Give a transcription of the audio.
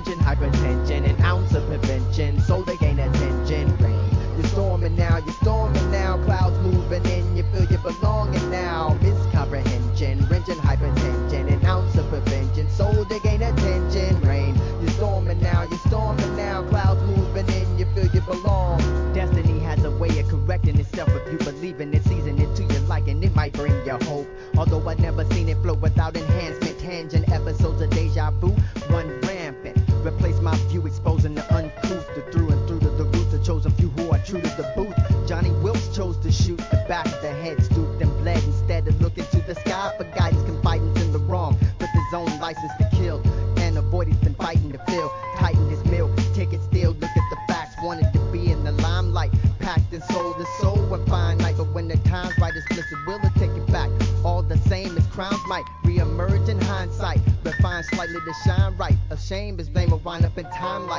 Mention hypertension, an ounce of prevention, so they gain attention. Rain, you're storming now, clouds moving in, you feel you belonging now. Miscomprehension, wrenching hypertension, an ounce of prevention, so they gain attention. Rain, you're storming now, clouds moving in, you feel you belong. Destiny has a way of correcting itself if you believe in it, season it to your liking, it might bring you hope. Although I've never seen it flow without enhancement, tangent episodes of deja vu run rampant. Replace my view, exposing the uncouth, the through and through to the roots. I chose a few who are true to the booth. Johnny Wilkes chose to shoot the back of the head, stooped and bled instead of looking to the sky for guidance. Confidence in the wrong, with his own license to kill, and avoid he's been fighting to fill. Tighten his meal, take it still, look at the facts. Wanted to be in the limelight, packed and soul to soul and fine night. But when the time's right, it's blizzard will to take it back. All the same as crowns might re-emerge in hindsight, refine slightly to shine right. A shame is blame will wind up in time like